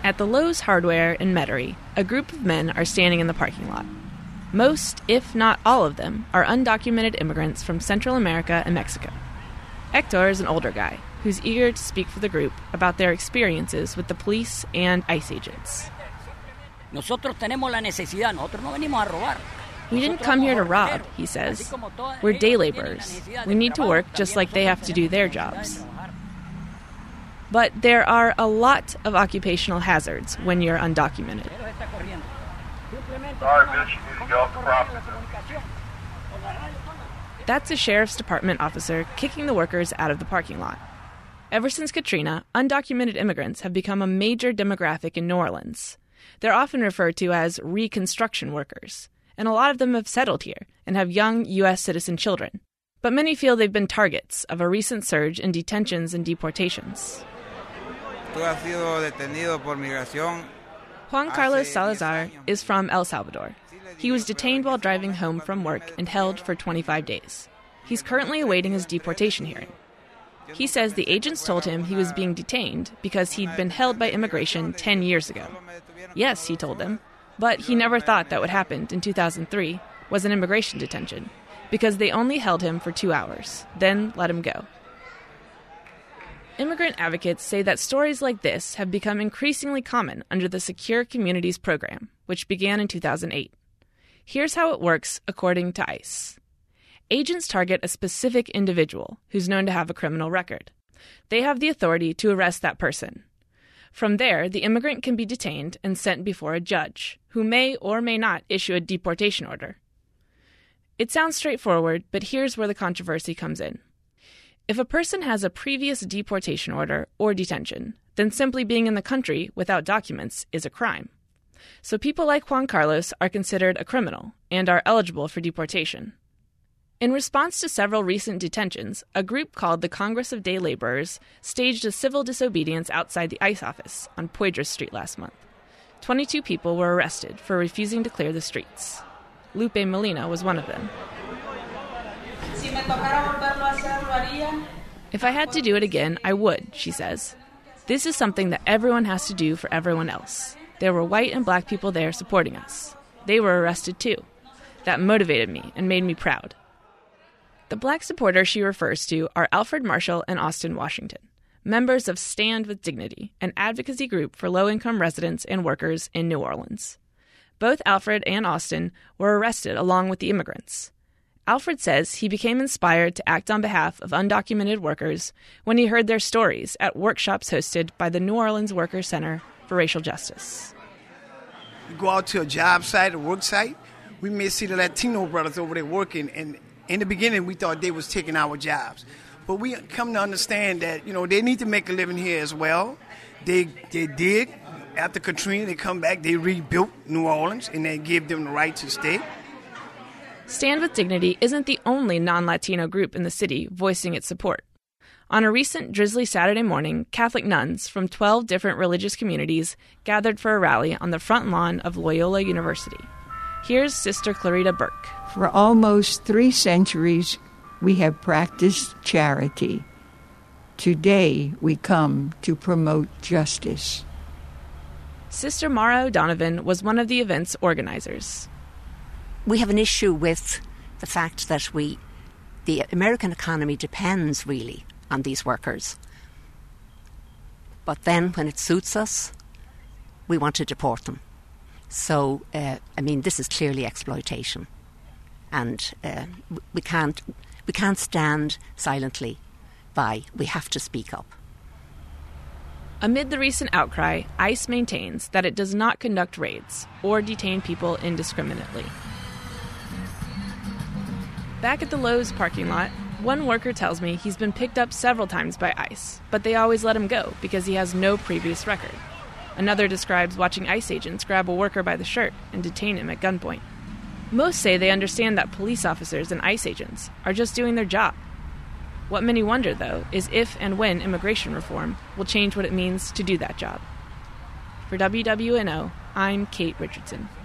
At the Lowe's Hardware in Metairie, a group of men are standing in the parking lot. Most, if not all of them, are undocumented immigrants from Central America and Mexico. Hector is an older guy who's eager to speak for the group about their experiences with the police and ICE agents. Nosotros tenemos la necesidad, nosotros no venimos a robar. We didn't come here to rob, he says. We're day laborers. We need to work just like they have to do their jobs. But there are a lot of occupational hazards when you're undocumented. Sorry, bitch, you need to get off the property. That's a sheriff's department officer kicking the workers out of the parking lot. Ever since Katrina, undocumented immigrants have become a major demographic in New Orleans. They're often referred to as reconstruction workers, and a lot of them have settled here and have young U.S. citizen children. But many feel they've been targets of a recent surge in detentions and deportations. Juan Carlos Salazar is from El Salvador. He was detained while driving home from work and held for 25 days. He's currently awaiting his deportation hearing. He says the agents told him he was being detained because he'd been held by immigration 10 years ago. Yes, he told them, but he never thought that what happened in 2003 was an immigration detention, because they only held him for 2 hours, then let him go. Immigrant advocates say that stories like this have become increasingly common under the Secure Communities program, which began in 2008. Here's how it works according to ICE. Agents target a specific individual who's known to have a criminal record. They have the authority to arrest that person. From there, the immigrant can be detained and sent before a judge, who may or may not issue a deportation order. It sounds straightforward, but here's where the controversy comes in. If a person has a previous deportation order or detention, then simply being in the country without documents is a crime. So people like Juan Carlos are considered a criminal and are eligible for deportation. In response to several recent detentions, a group called the Congress of Day Laborers staged a civil disobedience outside the ICE office on Poydras Street last month. 22 people were arrested for refusing to clear the streets. Lupe Molina was one of them. If I had to do it again, I would, she says. This is something that everyone has to do for everyone else. There were white and black people there supporting us. They were arrested too. That motivated me and made me proud. The black supporters she refers to are Alfred Marshall and Austin Washington, members of Stand with Dignity, an advocacy group for low-income residents and workers in New Orleans. Both Alfred and Austin were arrested along with the immigrants. Alfred says he became inspired to act on behalf of undocumented workers when he heard their stories at workshops hosted by the New Orleans Workers Center for Racial Justice. You go out to a job site, a work site, we may see the Latino brothers over there working, and in the beginning we thought they was taking our jobs. But we come to understand that, they need to make a living here as well. They did. After Katrina, they come back, they rebuilt New Orleans, and they gave them the right to stay. Stand with Dignity isn't the only non-Latino group in the city voicing its support. On a recent drizzly Saturday morning, Catholic nuns from 12 different religious communities gathered for a rally on the front lawn of Loyola University. Here's Sister Clarita Burke. For almost 3 centuries, we have practiced charity. Today, we come to promote justice. Sister Mara O'Donovan was one of the event's organizers. We have an issue with the fact that the American economy depends really on these workers. But then when it suits us, we want to deport them. So, this is clearly exploitation. And we can't stand silently by. We have to speak up. Amid the recent outcry, ICE maintains that it does not conduct raids or detain people indiscriminately. Back at the Lowe's parking lot, one worker tells me he's been picked up several times by ICE, but they always let him go because he has no previous record. Another describes watching ICE agents grab a worker by the shirt and detain him at gunpoint. Most say they understand that police officers and ICE agents are just doing their job. What many wonder, though, is if and when immigration reform will change what it means to do that job. For WWNO, I'm Kate Richardson.